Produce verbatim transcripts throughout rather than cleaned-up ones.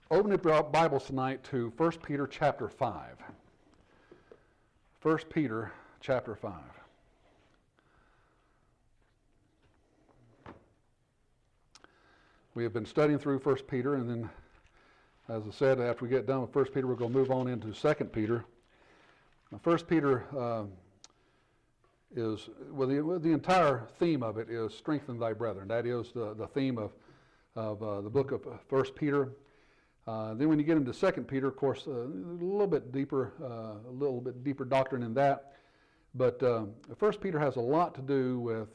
Open your Bibles tonight to First Peter chapter five. First Peter chapter five. We have been studying through First Peter, and then, as I said, after we get done with First Peter, we're going to move on into Second Peter. Now, First Peter uh, is, well, the, well, the entire theme of it is strengthen thy brethren. That is the, the theme of, of uh, the book of First Peter. Uh, then when you get into Second Peter, of course, uh, a little bit deeper, uh, a little bit deeper doctrine in that. But uh, First Peter has a lot to do with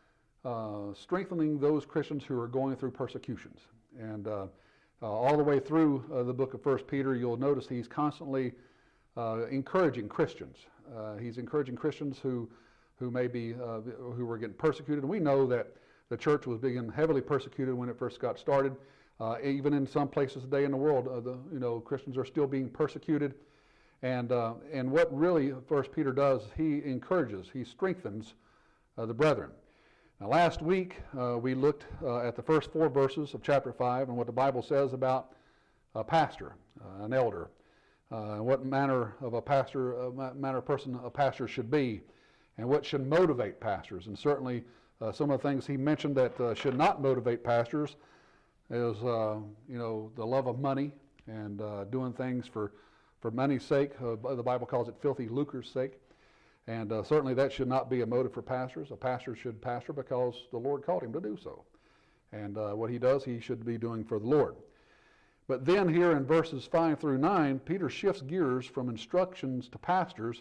uh, strengthening those Christians who are going through persecutions. And uh, uh, all the way through uh, the book of First Peter, you'll notice he's constantly uh, encouraging Christians. Uh, he's encouraging Christians who who may be uh, who were getting persecuted. And we know that the church was being heavily persecuted when it first got started. Uh, even in some places today in the world, uh, the you know Christians are still being persecuted, and uh, and what really First Peter does, he encourages, he strengthens uh, the brethren. Now, last week uh, we looked uh, at the first four verses of chapter five and what the Bible says about a pastor, uh, an elder, uh, and what manner of a pastor, uh, manner of person a pastor should be, and what should motivate pastors. And certainly uh, some of the things he mentioned that uh, should not motivate pastors is, uh, you know, the love of money and uh, doing things for, for money's sake. Uh, the Bible calls it filthy lucre's sake. And uh, certainly that should not be a motive for pastors. A pastor should pastor because the Lord called him to do so. And uh, what he does, he should be doing for the Lord. But then here in verses five through nine, Peter shifts gears from instructions to pastors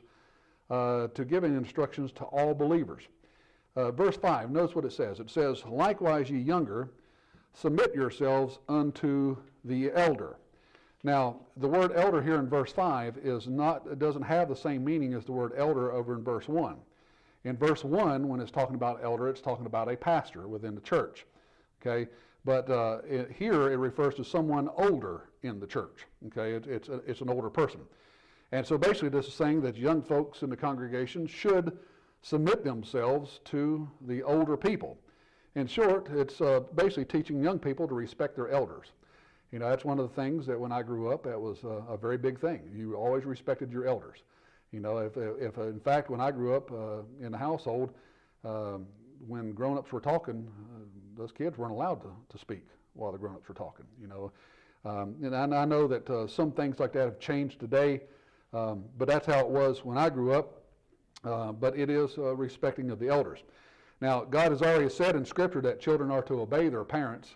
uh, to giving instructions to all believers. Uh, verse five, notice what it says. It says, "Likewise ye younger, submit yourselves unto the elder." Now, the word elder here in verse five is not, it doesn't have the same meaning as the word elder over in verse one. In verse one, when it's talking about elder, it's talking about a pastor within the church. Okay, but uh, it, here it refers to someone older in the church. Okay, it, it's, a, it's an older person. And so basically this is saying that young folks in the congregation should submit themselves to the older people. In short, it's uh, basically teaching young people to respect their elders. You know, that's one of the things that when I grew up, that was a, a very big thing. You always respected your elders. You know, if, if in fact, when I grew up uh, in the household, uh, when grown-ups were talking, uh, those kids weren't allowed to, to speak while the grown-ups were talking, you know. Um, and I, I know that uh, some things like that have changed today, um, but that's how it was when I grew up. Uh, but it is uh, respecting of the elders. Now, God has already said in Scripture that children are to obey their parents.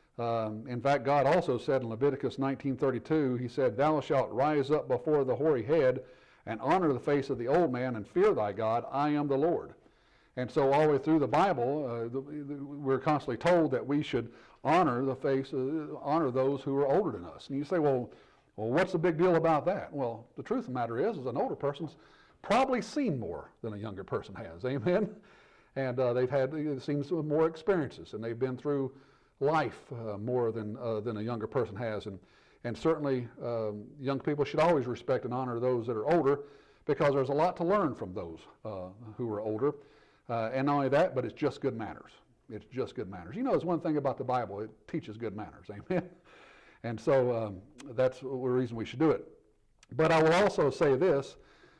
Um, in fact, God also said in Leviticus nineteen thirty-two, he said, "Thou shalt rise up before the hoary head and honor the face of the old man and fear thy God. I am the Lord." And so all the way through the Bible, uh, the, the, we're constantly told that we should honor the face, uh, honor those who are older than us. And you say, well, well, what's the big deal about that? Well, the truth of the matter is, is an older person's probably seen more than a younger person has. Amen? And uh, they've had, it seems, more experiences, and they've been through life uh, more than uh, than a younger person has. And and certainly um, young people should always respect and honor those that are older, because there's a lot to learn from those uh, who are older. Uh, and not only that, but it's just good manners. It's just good manners. You know, there's one thing about the Bible, it teaches good manners. Amen? And so um, that's the reason we should do it. But I will also say this.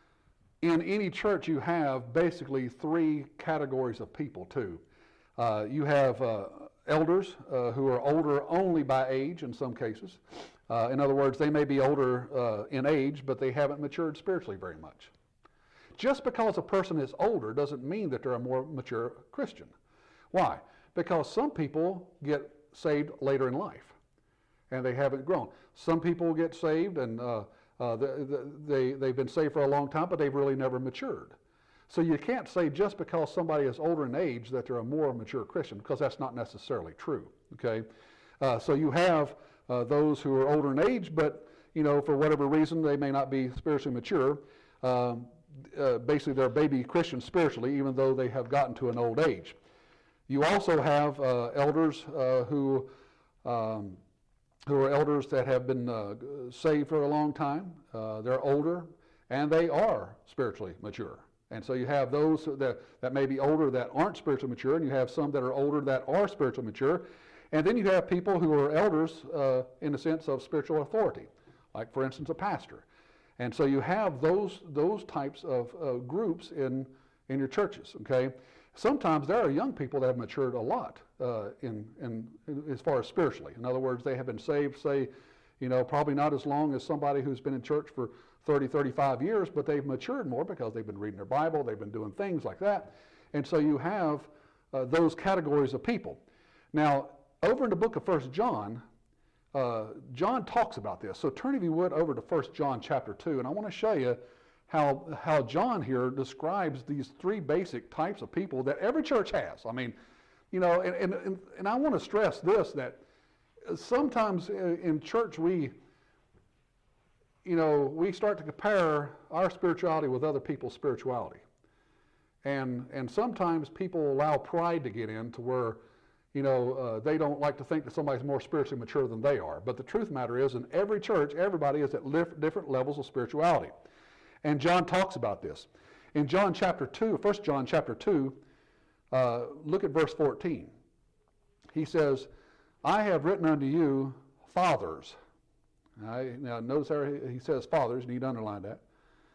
In any church, you have basically three categories of people, too. Uh, you have uh, elders uh, who are older only by age in some cases. Uh, in other words, they may be older uh, in age, but they haven't matured spiritually very much. Just because a person is older doesn't mean that they're a more mature Christian. Why? Because some people get saved later in life, and they haven't grown. Some people get saved and uh, Uh, they, they've been saved for a long time, but they've really never matured. So you can't say just because somebody is older in age that they're a more mature Christian, because that's not necessarily true, okay? Uh, so you have uh, those who are older in age, but, you know, for whatever reason, they may not be spiritually mature. Um, uh, basically, they're baby Christians spiritually, even though they have gotten to an old age. You also have uh, elders uh, who... Um, who are elders that have been uh, saved for a long time. Uh, they're older, and they are spiritually mature. And so you have those that, that may be older that aren't spiritually mature, and you have some that are older that are spiritually mature. And then you have people who are elders uh, in the sense of spiritual authority, like, for instance, a pastor. And so you have those, those types of uh, groups in, in your churches, okay? Sometimes there are young people that have matured a lot uh, in, in, in, as far as spiritually. In other words, they have been saved, say, you know, probably not as long as somebody who's been in church for thirty, thirty-five years, but they've matured more because they've been reading their Bible, they've been doing things like that. And so you have uh, those categories of people. Now, over in the book of First John, uh, John talks about this. So turn, if you would, over to First John chapter two, and I want to show you how, how John here describes these three basic types of people that every church has. I mean, you know, and, and, and, and I want to stress this, that sometimes in church we, you know, we start to compare our spirituality with other people's spirituality. And, and sometimes people allow pride to get in to where, you know, uh, they don't like to think that somebody's more spiritually mature than they are. But the truth of the matter is, in every church, everybody is at lif- different levels of spirituality. And John talks about this. In John chapter two, First John chapter two, uh, look at verse fourteen. He says, I have written unto you, fathers. Now, now notice how he says fathers, you need to underline that.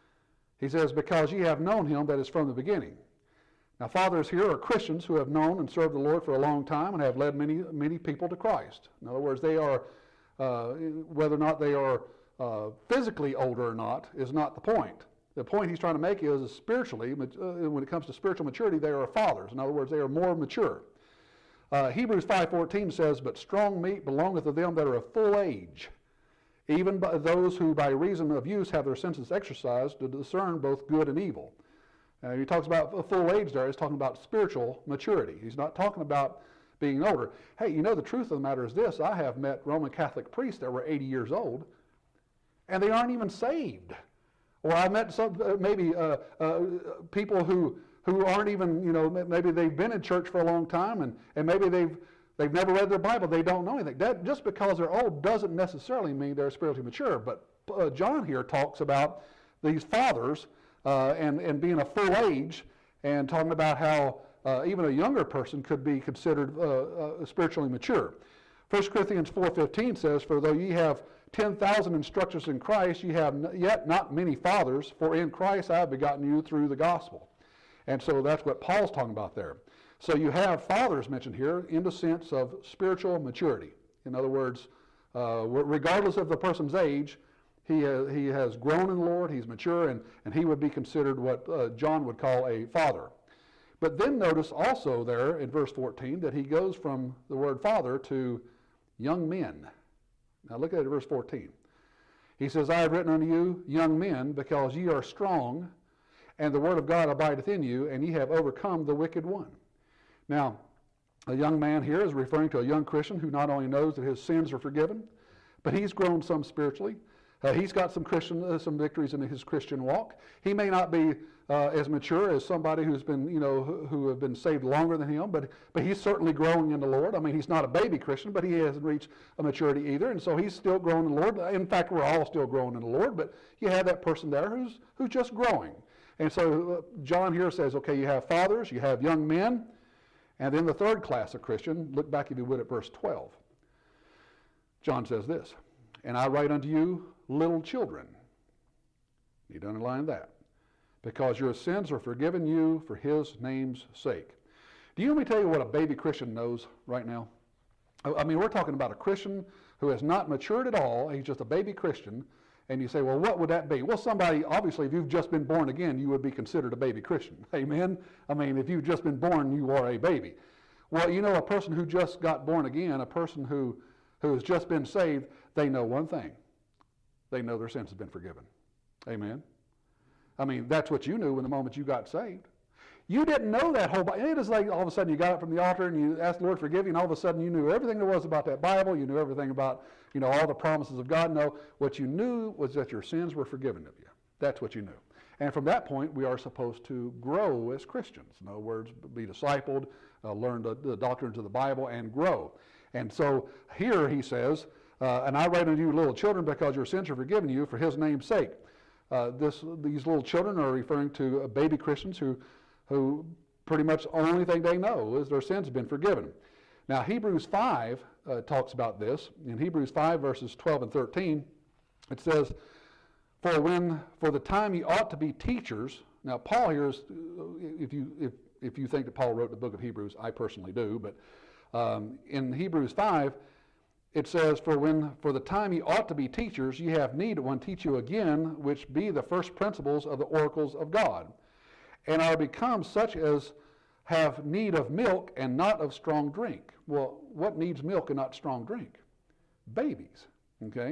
He says, because ye have known him that is from the beginning. Now, fathers here are Christians who have known and served the Lord for a long time and have led many, many people to Christ. In other words, they are, uh, whether or not they are uh, physically older or not is not the point. The point he's trying to make is spiritually, uh, when it comes to spiritual maturity, they are fathers. In other words, they are more mature. Uh, Hebrews five fourteen says, but strong meat belongeth to them that are of full age, even by those who by reason of use have their senses exercised to discern both good and evil. Uh, he talks about a full age there. He's talking about spiritual maturity. He's not talking about being older. Hey, you know, the truth of the matter is this. I have met Roman Catholic priests that were eighty years old, and they aren't even saved. Or I met some, uh, maybe uh, uh, people who who aren't even, you know, maybe they've been in church for a long time, and, and maybe they've they've never read their Bible. They don't know anything. That, just because they're old doesn't necessarily mean they're spiritually mature. But uh, John here talks about these fathers uh, and, and being a full age, and talking about how uh, even a younger person could be considered uh, uh, spiritually mature. First Corinthians four fifteen says, for though ye have ten thousand instructors in Christ, ye have n- yet not many fathers, for in Christ I have begotten you through the gospel. And so that's what Paul's talking about there. So you have fathers mentioned here in the sense of spiritual maturity. In other words, uh, regardless of the person's age, he, uh, he has grown in the Lord, he's mature, and, and he would be considered what uh, John would call a father. But then notice also there in verse fourteen that he goes from the word father to young men. Now look at it, verse fourteen. He says, I have written unto you, young men, because ye are strong, and the word of God abideth in you, and ye have overcome the wicked one. Now, a young man here is referring to a young Christian who not only knows that his sins are forgiven, but he's grown some spiritually. Uh, he's got some Christian, uh, some victories in his Christian walk. He may not be uh, as mature as somebody who's been, you know, who, who have been saved longer than him, but but he's certainly growing in the Lord. I mean, he's not a baby Christian, but he hasn't reached a maturity either, and so he's still growing in the Lord. In fact, we're all still growing in the Lord, but you have that person there who's who's just growing. And so uh, John here says, okay, you have fathers, you have young men, and then the third class of Christian, look back if you would at verse twelve. John says this, and I write unto you little children. You need to underline that. Because your sins are forgiven you for his name's sake. Do you want me to tell you what a baby Christian knows right now? I mean, we're talking about a Christian who has not matured at all. He's just a baby Christian. And you say, well, what would that be? Well, somebody, obviously, if you've just been born again, you would be considered a baby Christian. Amen? I mean, if you've just been born, you are a baby. Well, you know, a person who just got born again, a person who, who has just been saved, they know one thing. They know their sins have been forgiven. Amen? I mean, that's what you knew when the moment you got saved. You didn't know that whole Bible. It is like all of a sudden you got up from the altar and you asked the Lord to forgive you, and all of a sudden you knew everything there was about that Bible. You knew everything about, you know, all the promises of God. No, what you knew was that your sins were forgiven of you. That's what you knew. And from that point, we are supposed to grow as Christians. In other words, be discipled, uh, learn the, the doctrines of the Bible, and grow. And so here he says, uh, and I write unto you little children because your sins are forgiven you for his name's sake. Uh, this, these little children are referring to uh, baby Christians who who pretty much the only thing they know is their sins have been forgiven. Now, Hebrews five uh, talks about this. In Hebrews five, verses twelve and thirteen, it says, For when, for the time ye ought to be teachers. Now, Paul here is, if you, if, if you think that Paul wrote the book of Hebrews, I personally do, but um, in Hebrews five, it says, For when, for the time ye ought to be teachers, ye have need that one teach you again, which be the first principles of the oracles of God, and are become such as have need of milk and not of strong drink. Well, what needs milk and not strong drink? Babies, okay?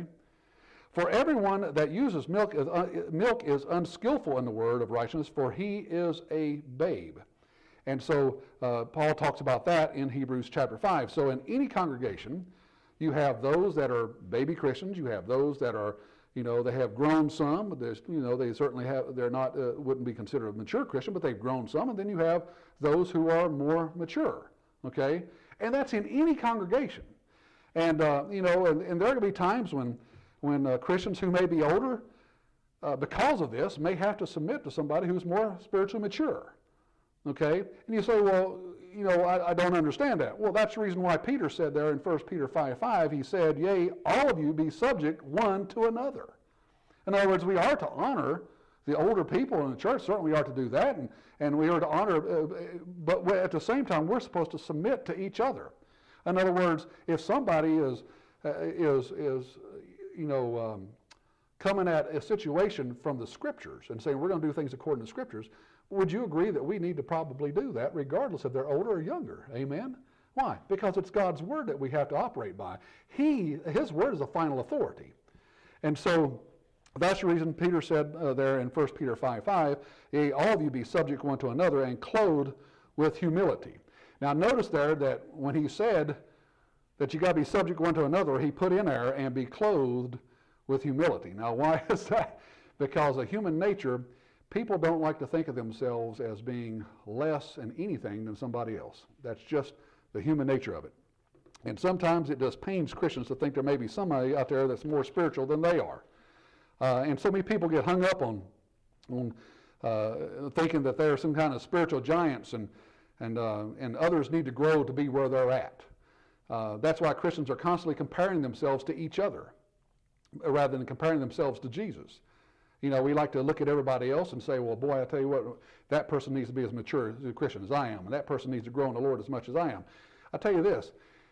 For everyone that uses milk is, uh, milk is unskillful in the word of righteousness, for he is a babe. And so uh, Paul talks about that in Hebrews chapter five. So in any congregation, you have those that are baby Christians. You have those that are, you know, they have grown some. But there's, you know, they certainly have, they're not, uh, wouldn't be considered a mature Christian, but they've grown some. And then you have those who are more mature, okay? And that's in any congregation. And, uh, you know, and, and there are going to be times when, when uh, Christians who may be older, uh, because of this, may have to submit to somebody who's more spiritually mature, okay? And you say, well, you know, I, I don't understand that. Well, that's the reason why Peter said there in First Peter five five, he said, Yea, all of you be subject one to another. In other words, we are to honor the older people in the church. Certainly we are to do that, and, and we are to honor, uh, but at the same time, we're supposed to submit to each other. In other words, if somebody is, uh, is, is you know, um, coming at a situation from the Scriptures and saying we're going to do things according to the Scriptures, would you agree that we need to probably do that regardless if they're older or younger? Amen? Why? Because it's God's Word that we have to operate by. He, His Word is the final authority. And so that's the reason Peter said uh, there in First Peter five five, all of you be subject one to another and clothed with humility. Now notice there that when he said that you got to be subject one to another, he put in there and be clothed with humility. Now why is that? Because of human nature, people don't like to think of themselves as being less in anything than somebody else. That's just the human nature of it. And sometimes it just pains Christians to think there may be somebody out there that's more spiritual than they are. Uh, and so many people get hung up on, on uh, thinking that they're some kind of spiritual giants, and, and, uh, and others need to grow to be where they're at. Uh, that's why Christians are constantly comparing themselves to each other rather than comparing themselves to Jesus. You know, we like to look at everybody else and say, well, boy, I tell you what, that person needs to be as mature as a Christian as I am, and that person needs to grow in the Lord as much as I am. I tell you this,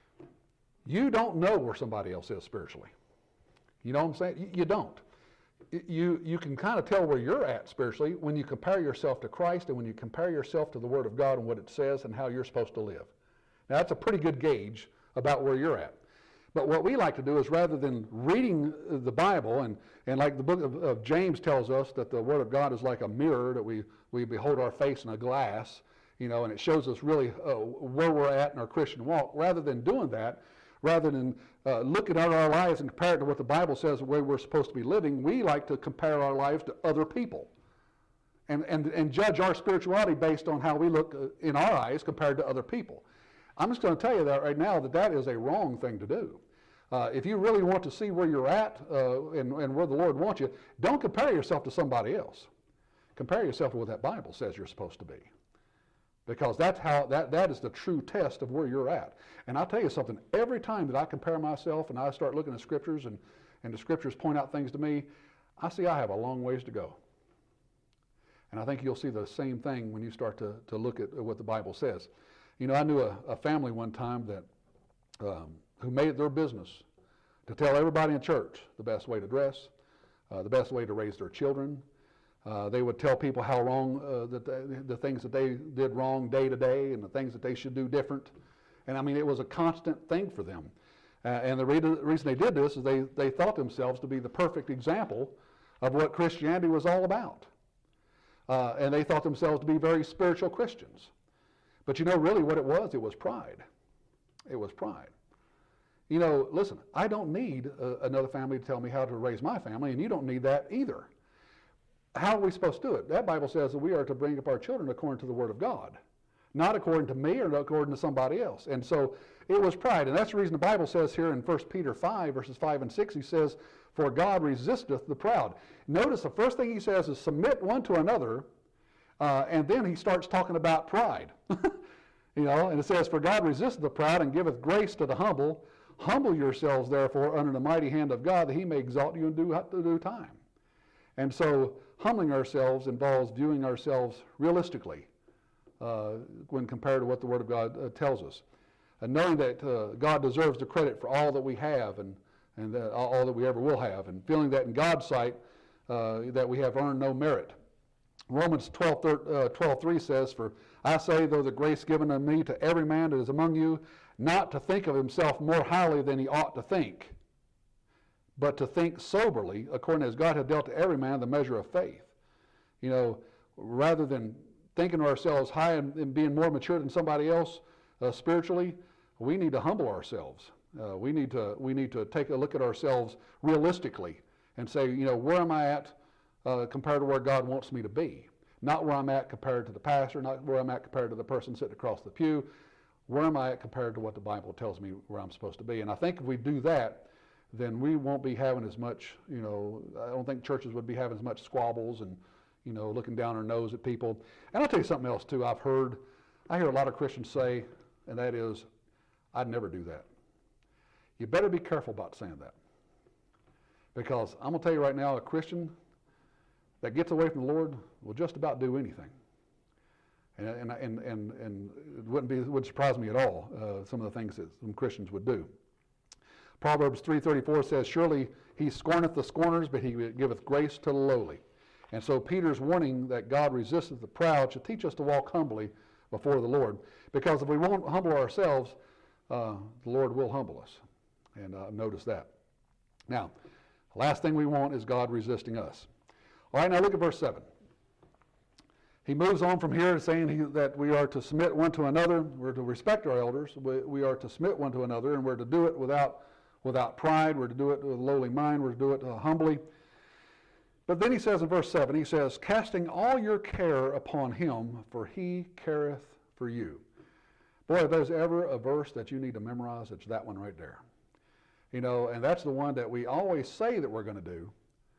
you don't know where somebody else is spiritually. You know what I'm saying? You, you don't. You, you can kind of tell where you're at spiritually when you compare yourself to Christ and when you compare yourself to the Word of God and what it says and how you're supposed to live. Now, that's a pretty good gauge about where you're at. But what we like to do is rather than reading the Bible, and, and like the book of, of James tells us that the Word of God is like a mirror, that we, we behold our face in a glass, you know, and it shows us really uh, where we're at in our Christian walk. Rather than doing that, rather than uh, looking at our lives and compare it to what the Bible says the way we're supposed to be living, we like to compare our lives to other people and, and, and judge our spirituality based on how we look in our eyes compared to other people. I'm just going to tell you that right now that that is a wrong thing to do. Uh, if you really want to see where you're at uh, and, and where the Lord wants you, don't compare yourself to somebody else. Compare yourself to what that Bible says you're supposed to be. Because that's how that, that is the true test of where you're at. And I'll tell you something, every time that I compare myself and I start looking at scriptures and, and the scriptures point out things to me, I see I have a long ways to go. And I think you'll see the same thing when you start to, to look at what the Bible says. You know, I knew a, a family one time that um, who made it their business to tell everybody in church the best way to dress, uh, the best way to raise their children. Uh, they would tell people how wrong, uh, that they, the things that they did wrong day to day and the things that they should do different. And I mean, it was a constant thing for them. Uh, and the re- reason they did this is they, they thought themselves to be the perfect example of what Christianity was all about. Uh, and they thought themselves to be very spiritual Christians. But you know, really what it was, it was pride. It was pride. You know, listen, I don't need uh, another family to tell me how to raise my family, and you don't need that either. How are we supposed to do it? That Bible says that we are to bring up our children according to the Word of God, not according to me or according to somebody else. And so it was pride, and that's the reason the Bible says here in First Peter five, verses five and six, he says, for God resisteth the proud. Notice the first thing he says is submit one to another, uh, and then he starts talking about pride. You know, and it says, for God resisteth the proud and giveth grace to the humble. Humble yourselves, therefore, under the mighty hand of God, that he may exalt you in due, due time. And so humbling ourselves involves viewing ourselves realistically uh, when compared to what the Word of God uh, tells us. And knowing that uh, God deserves the credit for all that we have and, and that all that we ever will have. And feeling that in God's sight uh, that we have earned no merit. Romans twelve three says, for I say, though the grace given unto me to every man that is among you, not to think of himself more highly than he ought to think, but to think soberly, according as God hath dealt to every man the measure of faith. You know, rather than thinking of ourselves high and, and being more mature than somebody else uh, spiritually, we need to humble ourselves. Uh, we need to we need to take a look at ourselves realistically and say, you know, where am I at uh, compared to where God wants me to be? Not where I'm at compared to the pastor, not where I'm at compared to the person sitting across the pew. Where am I at compared to what the Bible tells me where I'm supposed to be? And I think if we do that, then we won't be having as much, you know, I don't think churches would be having as much squabbles and, you know, looking down our nose at people. And I'll tell you something else, too. I've heard, I hear a lot of Christians say, and that is, I'd never do that. You better be careful about saying that. Because I'm going to tell you right now, a Christian that gets away from the Lord will just about do anything. And, and, and, and, and it wouldn't be, it wouldn't surprise me at all, uh, some of the things that some Christians would do. Proverbs three thirty-four says, surely he scorneth the scorners, but he giveth grace to the lowly. And so Peter's warning that God resisteth the proud should teach us to walk humbly before the Lord. Because if we won't humble ourselves, uh, the Lord will humble us. And uh, notice that. Now, the last thing we want is God resisting us. All right, now look at verse seven. He moves on from here saying he, that we are to submit one to another. We're to respect our elders. We, we are to submit one to another, and we're to do it without, without pride. We're to do it with a lowly mind. We're to do it uh, humbly. But then he says in verse seven, he says, casting all your care upon him, for he careth for you. Boy, if there's ever a verse that you need to memorize, it's that one right there. You know, and that's the one that we always say that we're going to do,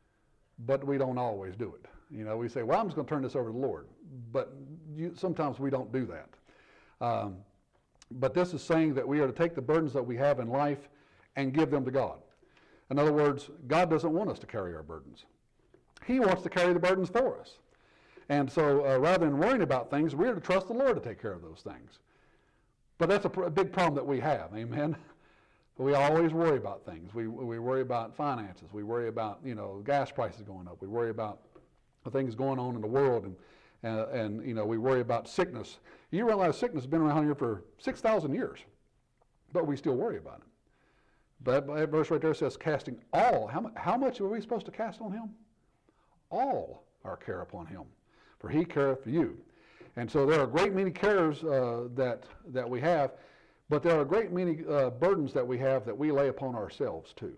but we don't always do it. You know, we say, well, I'm just going to turn this over to the Lord. But you, sometimes we don't do that. Um, but this is saying that we are to take the burdens that we have in life and give them to God. In other words, God doesn't want us to carry our burdens. He wants to carry the burdens for us. And so uh, rather than worrying about things, we're to trust the Lord to take care of those things. But that's a, pr- a big problem that we have, amen? We always worry about things. We, we worry about finances. We worry about, you know, gas prices going up. We worry about the things going on in the world, and, and, and you know, we worry about sickness. You realize sickness has been around here for six thousand years, but we still worry about it. But that verse right there says, casting all. How, how much are we supposed to cast on him? All our care upon him, for he careth for you. And so there are a great many cares uh, that, that we have, but there are a great many uh, burdens that we have that we lay upon ourselves too.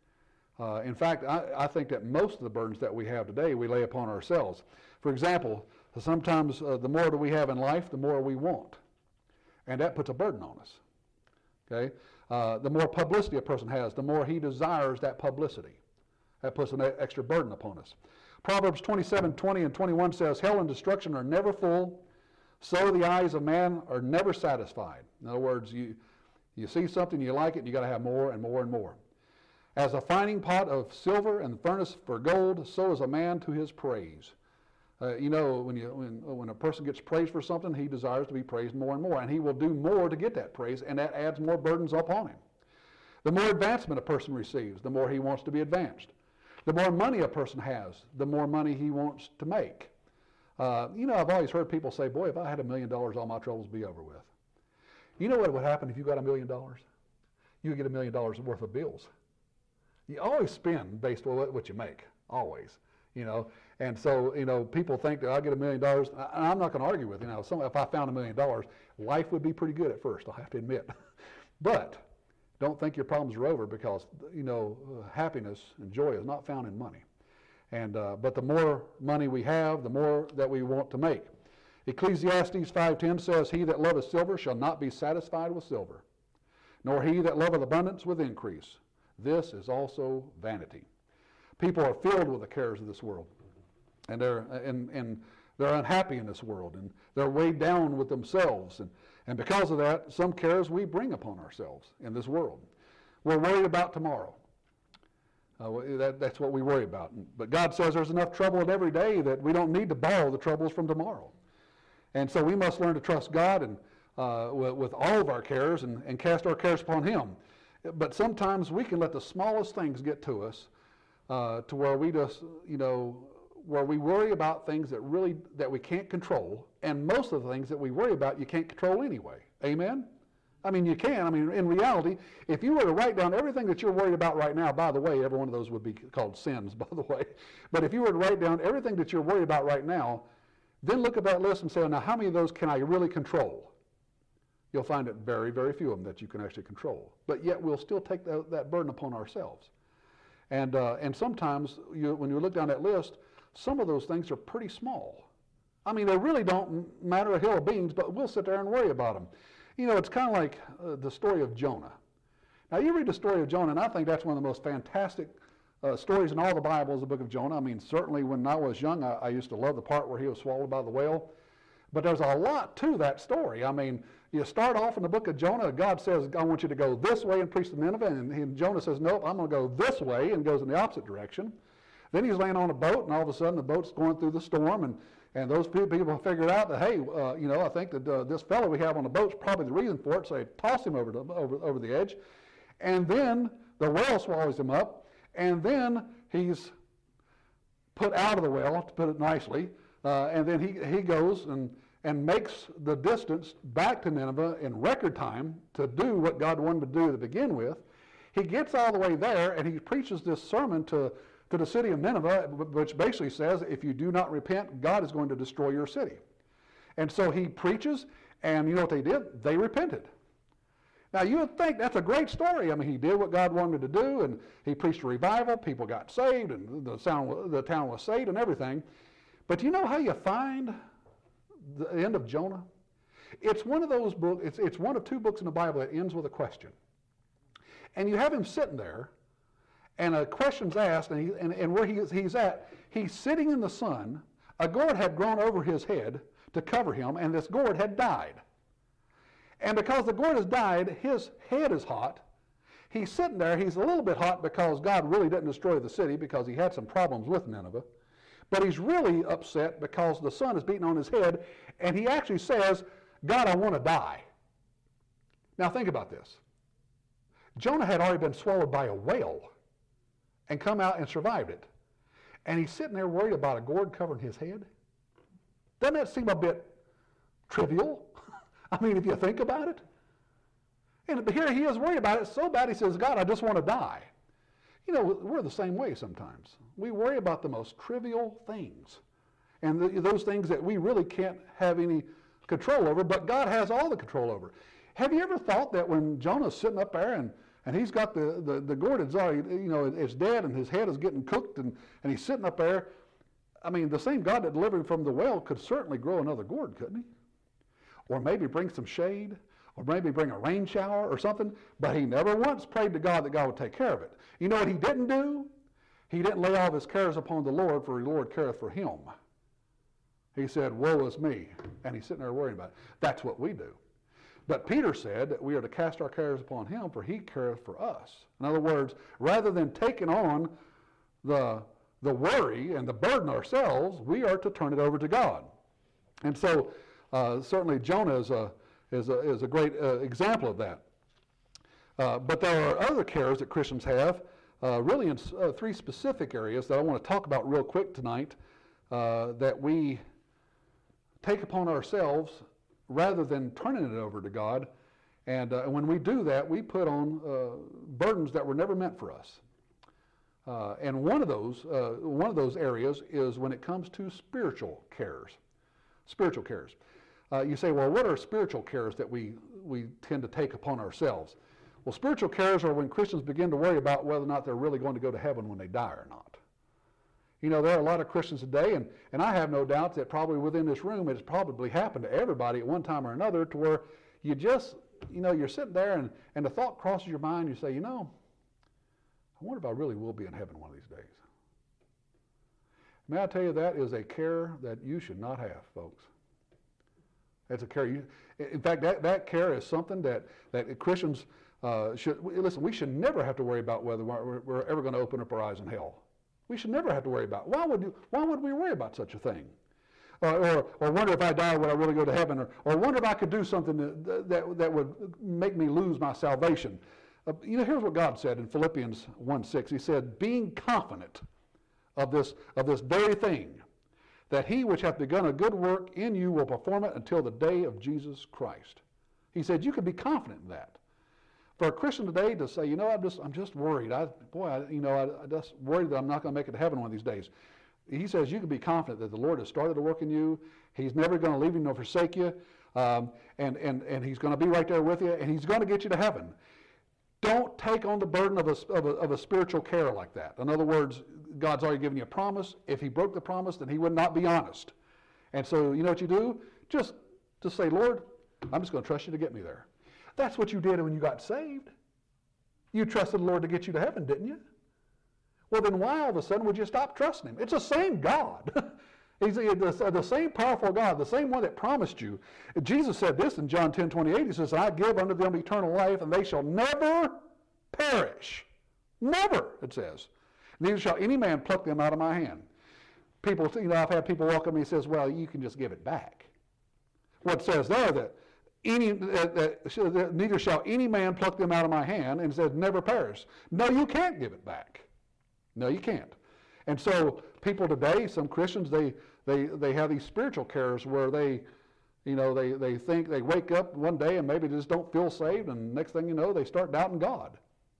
Uh, in fact, I, I think that most of the burdens that we have today, we lay upon ourselves. For example, sometimes uh, the more that we have in life, the more we want. And that puts a burden on us. Okay? Uh, the more publicity a person has, the more he desires that publicity. That puts an extra burden upon us. Proverbs twenty-seven, twenty and twenty-one says, hell and destruction are never full, so the eyes of man are never satisfied. In other words, you, you see something, you like it, and you got to have more and more and more. As a fining pot of silver and furnace for gold, so is a man to his praise. Uh, you know, when, you, when, when a person gets praised for something, he desires to be praised more and more, and he will do more to get that praise, and that adds more burdens upon him. The more advancement a person receives, the more he wants to be advanced. The more money a person has, the more money he wants to make. Uh, you know, I've always heard people say, boy, if I had a million dollars, all my troubles would be over with. You know what would happen if you got a million dollars? You would get a million dollars worth of bills. You always spend based on what you make, always, you know. And so, you know, people think that I'll get a million dollars. I'm not going to argue with you. Know, some, if I found a million dollars, life would be pretty good at first, I'll have to admit. But don't think your problems are over, because, you know, uh, happiness and joy is not found in money. And uh, but the more money we have, the more that we want to make. Ecclesiastes five ten says, he that loveth silver shall not be satisfied with silver, nor he that loveth abundance with increase. This is also vanity. People are filled with the cares of this world, and they're and, and they're unhappy in this world, and they're weighed down with themselves, and And because of that, some cares we bring upon ourselves in this world. We're worried about tomorrow. Uh, that, that's what we worry about. But God says there's enough trouble in every day that we don't need to borrow the troubles from tomorrow. And so we must learn to trust God and uh, with, with all of our cares and, and cast our cares upon Him. But sometimes we can let the smallest things get to us uh, to where we just, you know, where we worry about things that really, that we can't control. And most of the things that we worry about, you can't control anyway. Amen? I mean, you can. I mean, in reality, if you were to write down everything that you're worried about right now, by the way, every one of those would be called sins, by the way. But if you were to write down everything that you're worried about right now, then look at that list and say, now, how many of those can I really control? You'll find it very, very few of them that you can actually control. But yet, we'll still take that, that burden upon ourselves. And, uh, and sometimes, you, when you look down that list, some of those things are pretty small. I mean, they really don't matter a hill of beans, but we'll sit there and worry about them. You know, it's kind of like uh, the story of Jonah. Now, you read the story of Jonah, and I think that's one of the most fantastic uh, stories in all the Bible is the book of Jonah. I mean, certainly when I was young, I, I used to love the part where he was swallowed by the whale. But there's a lot to that story. I mean, you start off in the book of Jonah, God says, I want you to go this way and preach to Nineveh. And, and Jonah says, nope, I'm going to go this way, and goes in the opposite direction. Then he's laying on a boat, and all of a sudden the boat's going through the storm, and And those people figured out that, hey, uh, you know, I think that uh, this fellow we have on the boat's probably the reason for it, so they toss him over, the, over, over the edge. And then the whale swallows him up, and then he's put out of the whale, to put it nicely, uh, and then he, he goes and, and makes the distance back to Nineveh in record time to do what God wanted to do to begin with. He gets all the way there, and he preaches this sermon to to the city of Nineveh, which basically says, if you do not repent, God is going to destroy your city. And so he preaches, and you know what they did? They repented. Now, you would think that's a great story. I mean, he did what God wanted to do, and he preached a revival. People got saved, and the town, the town was saved and everything. But you know how you find the end of Jonah? It's one of those books, it's, it's one of two books in the Bible that ends with a question. And you have him sitting there, and a question's asked, and, he, and, and where he is, he's at, he's sitting in the sun. A gourd had grown over his head to cover him, and this gourd had died. And because the gourd has died, his head is hot. He's sitting there. He's a little bit hot because God really didn't destroy the city because he had some problems with Nineveh. But he's really upset because the sun is beating on his head, and he actually says, God, I want to die. Now think about this. Jonah had already been swallowed by a whale and come out and survived it. And he's sitting there worried about a gourd covering his head. Doesn't that seem a bit trivial? I mean, if you think about it. And here he is worried about it so bad he says, God, I just want to die. You know, we're the same way sometimes. We worry about the most trivial things. And the, those things that we really can't have any control over, but God has all the control over. Have you ever thought that when Jonah's sitting up there and And he's got the, the, the gourd is already, you know, it's dead and his head is getting cooked and, and he's sitting up there. I mean, the same God that delivered him from the well could certainly grow another gourd, couldn't he? Or maybe bring some shade, or maybe bring a rain shower or something. But he never once prayed to God that God would take care of it. You know what he didn't do? He didn't lay all of his cares upon the Lord, for the Lord careth for him. He said, woe is me. And he's sitting there worrying about it. That's what we do. But Peter said that we are to cast our cares upon him, for he careth for us. In other words, rather than taking on the, the worry and the burden ourselves, we are to turn it over to God. And so uh, certainly Jonah is a, is a, is a great uh, example of that. Uh, but there are other cares that Christians have, uh, really in uh, three specific areas that I want to talk about real quick tonight, uh, that we take upon ourselves rather than turning it over to God. And uh, when we do that, we put on uh, burdens that were never meant for us. Uh, and one of those, uh, one of those areas is when it comes to spiritual cares. Spiritual cares. Uh, you say, well, what are spiritual cares that we, we tend to take upon ourselves? Well, spiritual cares are when Christians begin to worry about whether or not they're really going to go to heaven when they die or not. You know, there are a lot of Christians today, and, and I have no doubt that probably within this room it has probably happened to everybody at one time or another, to where you just, you know, you're sitting there and, and the thought crosses your mind, you say, you know, I wonder if I really will be in heaven one of these days. May I tell you, that is a care that you should not have, folks. That's a care. You, in fact, that, that care is something that, that Christians uh, should, listen, we should never have to worry about whether we're, we're ever going to open up our eyes in hell. We should never have to worry about it. Why would, you, why would we worry about such a thing? Or, or, or wonder if I die, would I really go to heaven? Or, or wonder if I could do something that, that, that would make me lose my salvation. Uh, you know, here's what God said in Philippians one six. He said, being confident of this, of this very thing, that he which hath begun a good work in you will perform it until the day of Jesus Christ. He said, you can be confident in that. For a Christian today to say, you know, I'm just, I'm just worried. I, boy, I, you know, I, I just worried that I'm not going to make it to heaven one of these days. He says you can be confident that the Lord has started to work in you. He's never going to leave you nor forsake you. Um, and, and, and he's going to be right there with you, and he's going to get you to heaven. Don't take on the burden of a, of, a, of a spiritual care like that. In other words, God's already given you a promise. If he broke the promise, then he would not be honest. And so, you know what you do? Just, just say, Lord, I'm just going to trust you to get me there. That's what you did when you got saved. You trusted the Lord to get you to heaven, didn't you? Well, then why all of a sudden would you stop trusting him? It's the same God. He's the, the same powerful God, the same one that promised you. Jesus said this in John ten twenty-eight. He says, I give unto them eternal life, and they shall never perish. Never, it says. Neither shall any man pluck them out of my hand. People, you know, I've had people walk up to me and says, well, you can just give it back. What it says there that any, that, that, that neither shall any man pluck them out of my hand, and it says never perish. No, you can't give it back. No, you can't. And so people today, some Christians, they they they have these spiritual cares where they, you know, they, they think they wake up one day and maybe they just don't feel saved, and next thing you know, they start doubting God.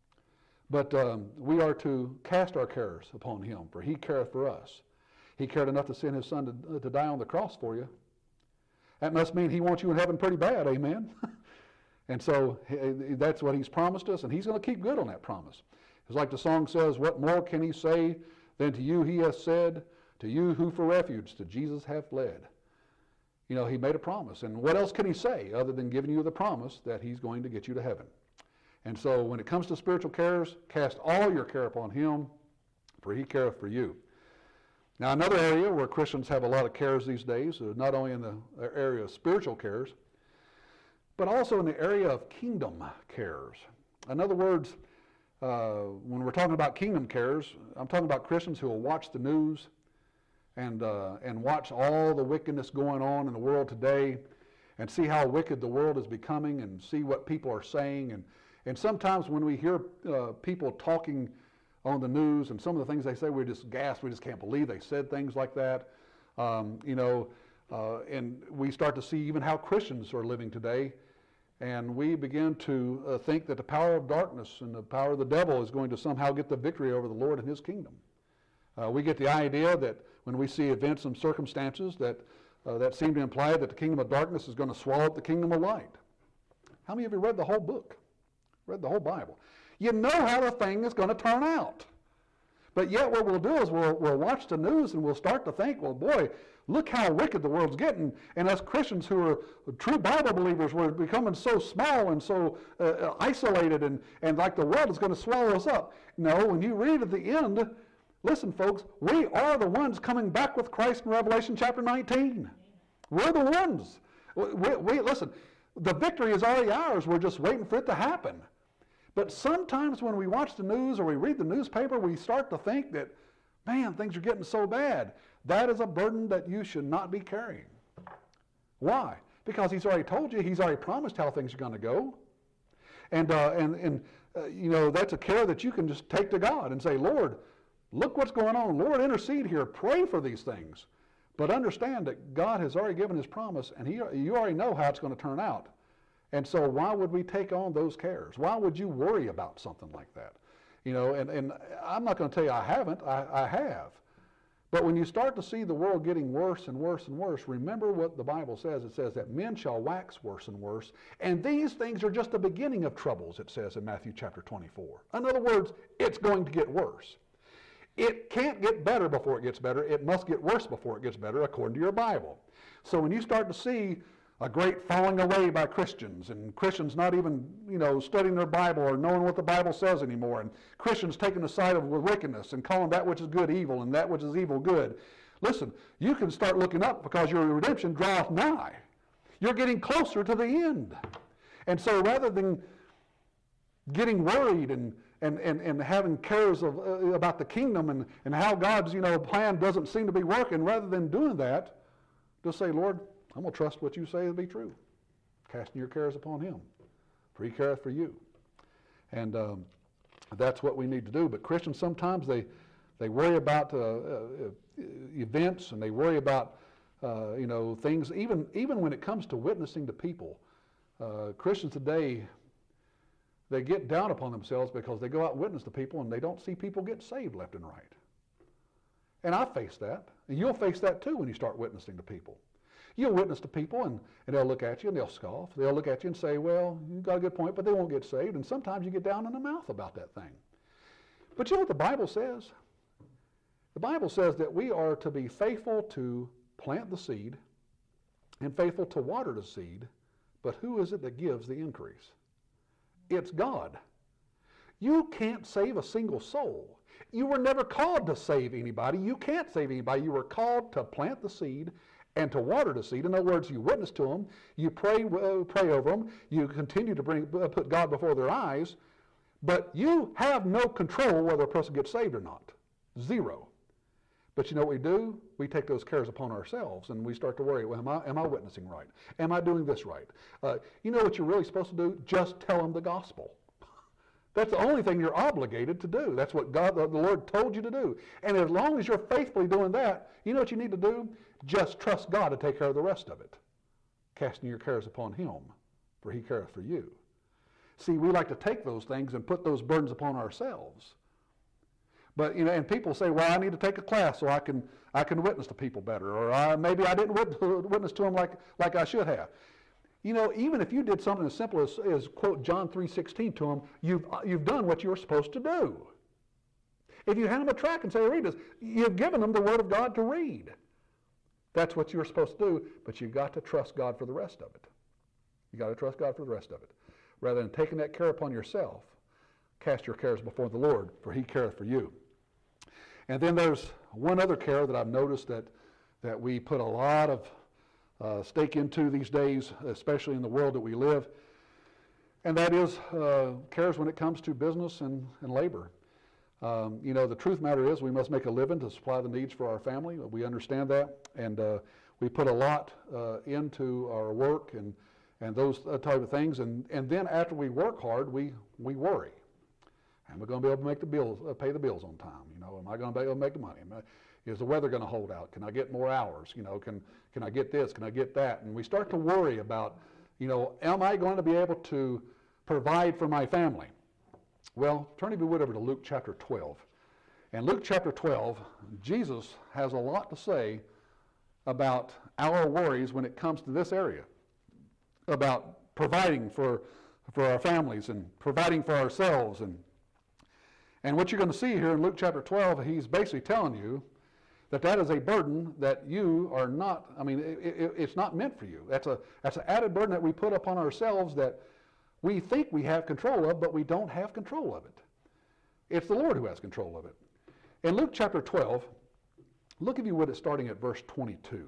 But um, we are to cast our cares upon him, for he careth for us. He cared enough to send his son to, to die on the cross for you. That must mean he wants you in heaven pretty bad, amen? And so that's what he's promised us, and he's going to keep good on that promise. It's like the song says, what more can he say than to you he has said, to you who for refuge to Jesus have fled. You know, he made a promise. And what else can he say other than giving you the promise that he's going to get you to heaven? And so when it comes to spiritual cares, cast all your care upon him, for he careth for you. Now, another area where Christians have a lot of cares these days, not only in the area of spiritual cares, but also in the area of kingdom cares. In other words, uh, when we're talking about kingdom cares, I'm talking about Christians who will watch the news and, uh, and watch all the wickedness going on in the world today and see how wicked the world is becoming and see what people are saying. And, and sometimes when we hear uh, people talking on the news and some of the things they say, we just gasp, we just can't believe they said things like that. Um, you know, uh, and we start to see even how Christians are living today, and we begin to uh, think that the power of darkness and the power of the devil is going to somehow get the victory over the Lord and his kingdom. Uh, we get the idea that when we see events and circumstances that, uh, that seem to imply that the kingdom of darkness is going to swallow up the kingdom of light. How many of you read the whole book? Read the whole Bible? You know how the thing is going to turn out. But yet what we'll do is we'll, we'll watch the news and we'll start to think, well, boy, look how wicked the world's getting. And as Christians who are true Bible believers, we're becoming so small and so uh, isolated and, and like the world is going to swallow us up. No, when you read at the end, listen, folks, we are the ones coming back with Christ in Revelation chapter nineteen. We're the ones. We, we, we, listen, the victory is already ours. We're just waiting for it to happen. But sometimes when we watch the news or we read the newspaper, we start to think that, man, things are getting so bad. That is a burden that you should not be carrying. Why? Because he's already told you, he's already promised how things are going to go. And, uh, and, and uh, you know, that's a care that you can just take to God and say, Lord, look what's going on. Lord, intercede here. Pray for these things. But understand that God has already given his promise, and he, you already know how it's going to turn out. And so why would we take on those cares? Why would you worry about something like that? You know, and, and I'm not going to tell you I haven't. I, I have. But when you start to see the world getting worse and worse and worse, remember what the Bible says. It says that men shall wax worse and worse. And these things are just the beginning of troubles, it says in Matthew chapter twenty-four. In other words, it's going to get worse. It can't get better before it gets better. It must get worse before it gets better, according to your Bible. So when you start to see a great falling away by Christians, and Christians not even, you know, studying their Bible or knowing what the Bible says anymore, and Christians taking the side of wickedness and calling that which is good evil and that which is evil good. Listen, you can start looking up because your redemption draweth nigh. You're getting closer to the end. And so rather than getting worried and and, and, and having cares of, uh, about the kingdom and, and how God's, you know, plan doesn't seem to be working, rather than doing that, just say, Lord, I'm going to trust what you say to be true. Casting your cares upon him, for he careth for you. And um, that's what we need to do. But Christians, sometimes they, they worry about uh, uh, events, and they worry about, uh, you know, things, even, even when it comes to witnessing to people. Uh, Christians today, they get down upon themselves because they go out and witness to people and they don't see people get saved left and right. And I face that. And you'll face that too when you start witnessing to people. You'll witness to people and, and they'll look at you and they'll scoff. They'll look at you and say, well, you've got a good point, but they won't get saved. And sometimes you get down in the mouth about that thing. But you know what the Bible says? The Bible says that we are to be faithful to plant the seed and faithful to water the seed, but who is it that gives the increase? It's God. You can't save a single soul. You were never called to save anybody. You can't save anybody. You were called to plant the seed and to water the seed. In other words, you witness to them, you pray, uh, pray over them, you continue to bring, uh, put God before their eyes, but you have no control whether a person gets saved or not. Zero. But you know what we do? We take those cares upon ourselves and we start to worry, well, am I, am I witnessing right? Am I doing this right? Uh, you know what you're really supposed to do? Just tell them the gospel. That's the only thing you're obligated to do. That's what God, the Lord told you to do. And as long as you're faithfully doing that, you know what you need to do? Just trust God to take care of the rest of it. Casting your cares upon him, for he careth for you. See, we like to take those things and put those burdens upon ourselves. But, you know, and people say, well, I need to take a class so I can I can witness to people better, or I, maybe I didn't witness to them like, like I should have. You know, even if you did something as simple as, as quote John three sixteen to them, you've, you've done what you were supposed to do. If you hand them a tract and say, read this, you've given them the Word of God to read. That's what you're supposed to do, but you've got to trust God for the rest of it. You've got to trust God for the rest of it. Rather than taking that care upon yourself, cast your cares before the Lord, for he careth for you. And then there's one other care that I've noticed that, that we put a lot of uh, stake into these days, especially in the world that we live, and that is uh, cares when it comes to business and, and labor. Um, you know, the truth matter is we must make a living to supply the needs for our family. We understand that, and uh, we put a lot uh, into our work and, and those type of things, and, and then after we work hard, we, we worry. Am I going to be able to make the bills, uh, pay the bills on time? You know, am I going to be able to make the money? Am I, is the weather going to hold out? Can I get more hours? You know, can can I get this? Can I get that? And we start to worry about, you know, am I going to be able to provide for my family? Well, turn if you would over to Luke chapter twelve. And Luke chapter twelve, Jesus has a lot to say about our worries when it comes to this area, about providing for for our families and providing for ourselves. And And what you're going to see here in Luke chapter twelve, he's basically telling you that that is a burden that you are not, I mean, it, it, it's not meant for you. That's a that's an added burden that we put upon ourselves that we think we have control of, but we don't have control of it. It's the Lord who has control of it. In Luke chapter twelve, look if you would at starting at verse twenty-two.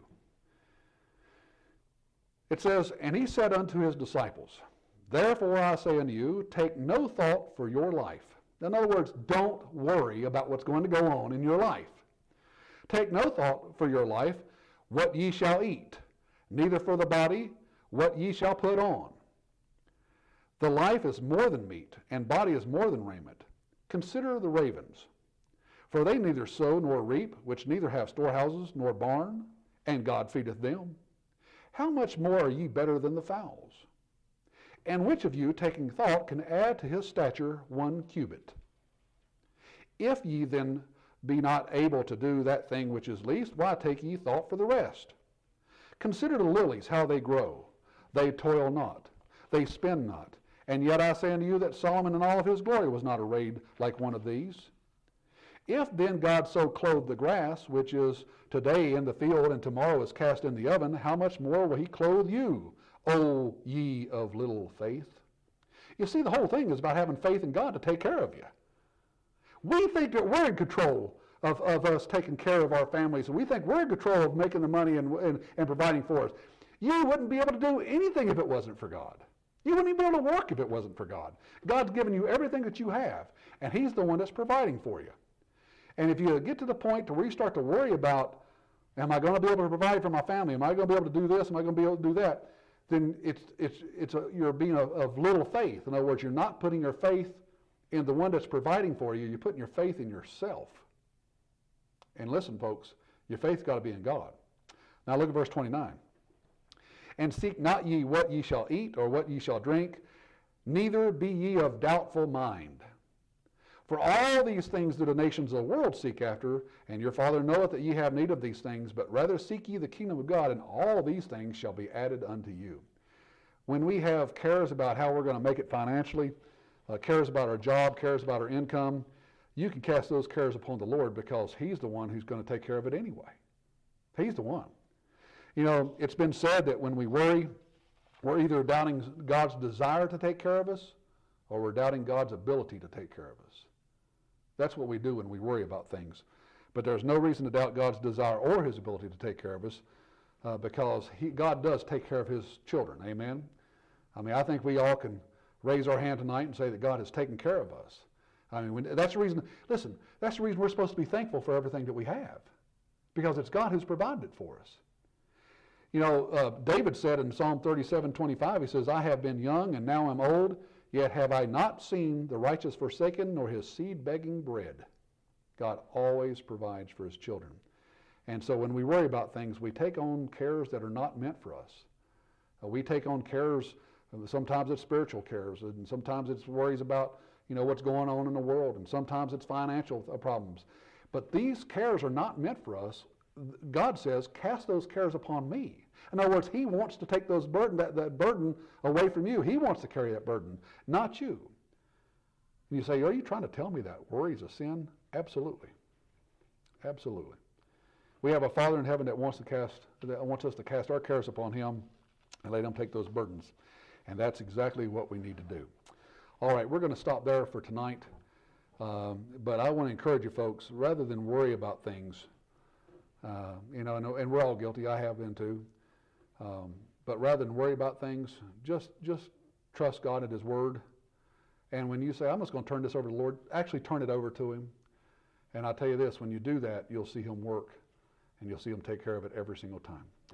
It says, and he said unto his disciples, therefore I say unto you, take no thought for your life. In other words, don't worry about what's going to go on in your life. Take no thought for your life, what ye shall eat, neither for the body, what ye shall put on. The life is more than meat, and body is more than raiment. Consider the ravens, for they neither sow nor reap, which neither have storehouses nor barn, and God feedeth them. How much more are ye better than the fowls? And which of you, taking thought, can add to his stature one cubit? If ye then be not able to do that thing which is least, why take ye thought for the rest? Consider the lilies, how they grow. They toil not, they spin not. And yet I say unto you that Solomon in all of his glory was not arrayed like one of these. If then God so clothe the grass, which is today in the field and tomorrow is cast in the oven, how much more will he clothe you, O ye of little faith? You see, the whole thing is about having faith in God to take care of you. We think that we're in control of, of us taking care of our families, and we think we're in control of making the money and, and, and providing for us. You wouldn't be able to do anything if it wasn't for God. You wouldn't even be able to work if it wasn't for God. God's given you everything that you have, and He's the one that's providing for you. And if you get to the point to where you start to worry about, am I going to be able to provide for my family? Am I going to be able to do this? Am I going to be able to do that? Then it's it's it's a, you're being of, of little faith. In other words, you're not putting your faith in the one that's providing for you. You're putting your faith in yourself. And listen, folks, your faith's got to be in God. Now look at verse twenty-nine. And seek not ye what ye shall eat or what ye shall drink, neither be ye of doubtful mind. For all these things do the nations of the world seek after, and your Father knoweth that ye have need of these things, but rather seek ye the kingdom of God, and all these things shall be added unto you. When we have cares about how we're going to make it financially, uh, cares about our job, cares about our income, you can cast those cares upon the Lord because He's the one who's going to take care of it anyway. He's the one. You know, it's been said that when we worry, we're either doubting God's desire to take care of us, or we're doubting God's ability to take care of us. That's what we do when we worry about things. But there's no reason to doubt God's desire or His ability to take care of us uh, because he, God does take care of His children. Amen? I mean, I think we all can raise our hand tonight and say that God has taken care of us. I mean, when, that's the reason, listen, that's the reason we're supposed to be thankful for everything that we have, because it's God who's provided it for us. You know, uh, David said in Psalm thirty-seven twenty-five, he says, I have been young and now am old, yet have I not seen the righteous forsaken, nor his seed begging bread. God always provides for His children. And so when we worry about things, we take on cares that are not meant for us. Uh, we take on cares, uh, sometimes it's spiritual cares, and sometimes it's worries about, you know, what's going on in the world, and sometimes it's financial uh, problems. But these cares are not meant for us. God says, cast those cares upon me. In other words, He wants to take those burden, that, that burden away from you. He wants to carry that burden, not you. And you say, are you trying to tell me that worry is a sin? Absolutely. Absolutely. We have a Father in heaven that wants to cast, that wants us to cast our cares upon Him and let Him take those burdens. And that's exactly what we need to do. All right, we're going to stop there for tonight. Um, but I want to encourage you folks, rather than worry about things, uh, you know, and, and we're all guilty. I have been too. Um, but rather than worry about things, just just trust God and His Word. And when you say, I'm just going to turn this over to the Lord, actually turn it over to Him. And I'll tell you this, when you do that, you'll see Him work, and you'll see Him take care of it every single time.